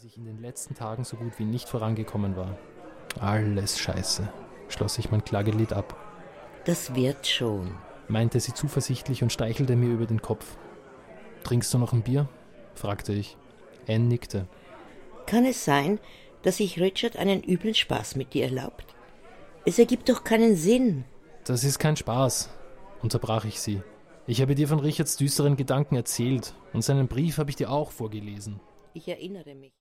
dass ich in den letzten Tagen so gut wie nicht vorangekommen war. Alles scheiße, schloss ich mein Klagelied ab. Das wird schon, Meinte sie zuversichtlich und streichelte mir über den Kopf. Trinkst du noch ein Bier? Fragte ich. Anne nickte. Kann es sein, dass sich Richard einen üblen Spaß mit dir erlaubt? Es ergibt doch keinen Sinn. Das ist kein Spaß, unterbrach ich sie. Ich habe dir von Richards düsteren Gedanken erzählt und seinen Brief habe ich dir auch vorgelesen. Ich erinnere mich.